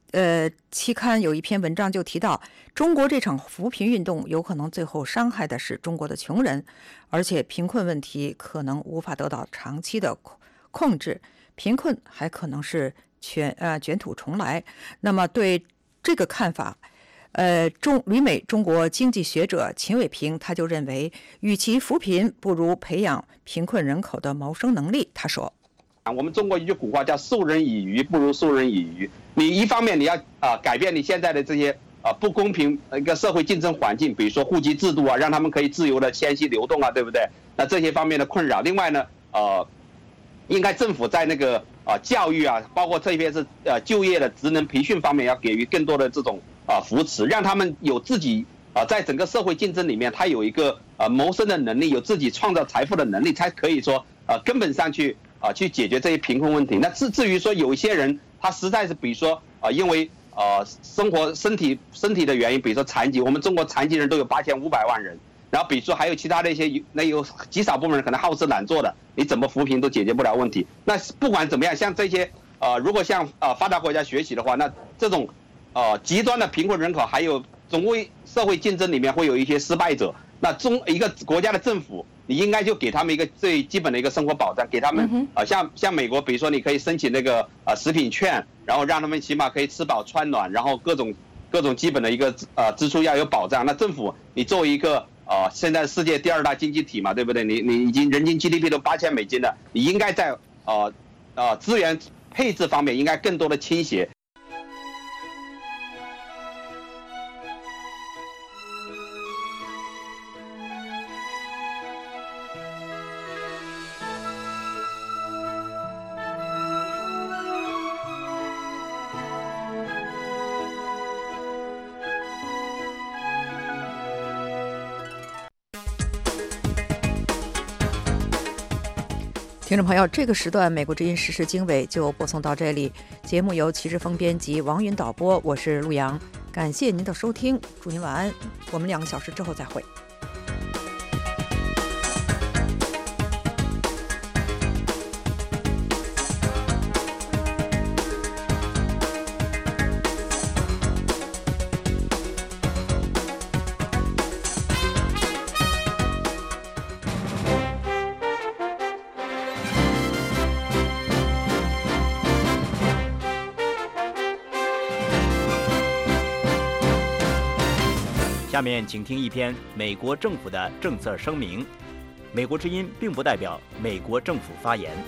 期刊有一篇文章就提到，中国这场扶贫运动有可能最后伤害的是中国的穷人，而且贫困问题可能无法得到长期的控制，贫困还可能是卷土重来。那么对这个看法，旅美中国经济学者秦伟平他就认为，与其扶贫，不如培养贫困人口的谋生能力。他说， 我们中国一句古话叫授人以鱼不如授人以渔。你一方面你要改变你现在的这些不公平一个社会竞争环境，比如说户籍制度啊，让他们可以自由的迁徙流动啊，对不对？那这些方面的困扰。另外呢，应该政府在那个教育啊，包括特别是就业的职能培训方面，要给予更多的这种扶持，让他们有自己在整个社会竞争里面，他有一个谋生的能力，有自己创造财富的能力，才可以说根本上去解决这些贫困问题。那至于说有一些人，他实在是比如说因为生活身体的原因，比如说残疾，我们中国残疾人都有8500万人。然后比如说还有其他的一些，那有极少部分人可能好吃懒做的，你怎么扶贫都解决不了问题。那不管怎么样，像这些如果向发达国家学习的话，那这种极端的贫困人口，还有总会社会竞争里面会有一些失败者。那一个国家的政府，你应该就给他们一个最基本的一个生活保障，给他们像美国，比如说你可以申请那个食品券，然后让他们起码可以吃饱穿暖，然后各种基本的一个支出要有保障。那政府你作为一个现在世界第2大经济体嘛，对不对？你已经人均 GDP 都$8000了，你应该在资源配置方面应该更多的倾斜。 听众朋友，这个时段美国之音时事经纬就播送到这里。节目由齐志峰编辑，王云导播，我是陆阳。感谢您的收听，祝您晚安。我们2个小时之后再会。 下面请听一篇美国政府的政策声明。美国之音并不代表美国政府发言。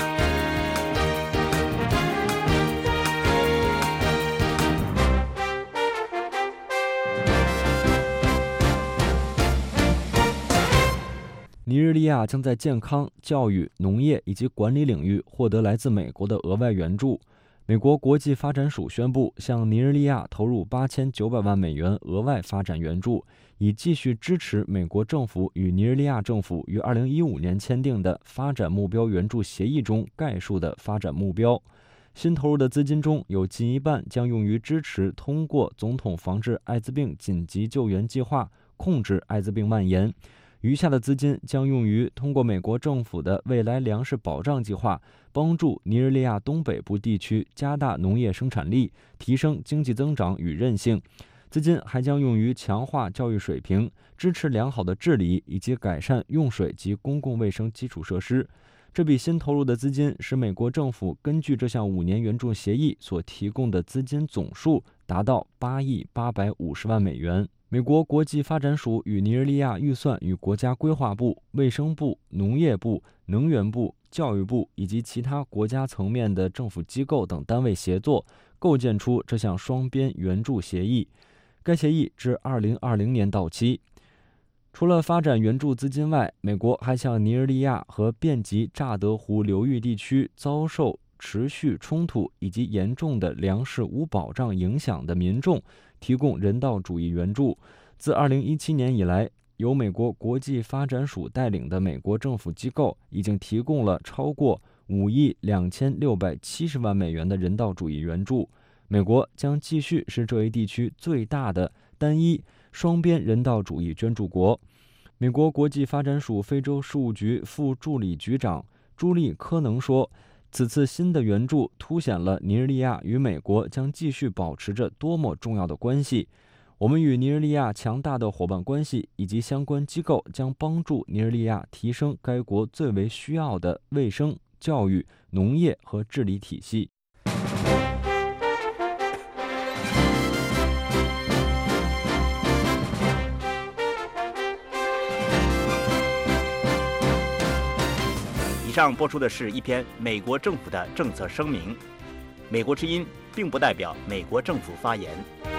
尼日利亚将在健康、教育、农业以及管理领域获得来自美国的额外援助。美国国际发展署宣布向尼日利亚投入$8900万额外发展援助，以继续支持美国政府与尼日利亚政府于2015年签订的发展目标援助协议中概述的发展目标。新投入的资金中有近一半将用于支持通过总统防治艾滋病紧急救援计划控制艾滋病蔓延，余下的资金将用于通过美国政府的未来粮食保障计划，帮助尼日利亚东北部地区加大农业生产力，提升经济增长与韧性。资金还将用于强化教育水平，支持良好的治理，以及改善用水及公共卫生基础设施。这笔新投入的资金使美国政府根据这项5年援助协议所提供的资金总数达到$8.850亿。美国国际发展署与尼日利亚预算与国家规划部、卫生部、农业部、能源部、教育部以及其他国家层面的政府机构等单位协作，构建出这项双边援助协议。该协议至2020年到期。除了发展援助资金外，美国还向尼日利亚和遍及乍得湖流域地区遭受持续冲突以及严重的粮食无保障影响的民众提供人道主义援助。自2017年以来，由美国国际发展署带领的美国政府机构已经提供了超过$5.2670亿的人道主义援助。美国将继续是这一地区最大的单一双边人道主义捐助国。美国国际发展署非洲事务局副助理局长朱莉·科能说， 此次新的援助凸显了尼日利亚与美国将继续保持着多么重要的关系。我们与尼日利亚强大的伙伴关系以及相关机构将帮助尼日利亚提升该国最为需要的卫生、教育、农业和治理体系。 以上播出的是一篇美国政府的政策声明。美国之音并不代表美国政府发言。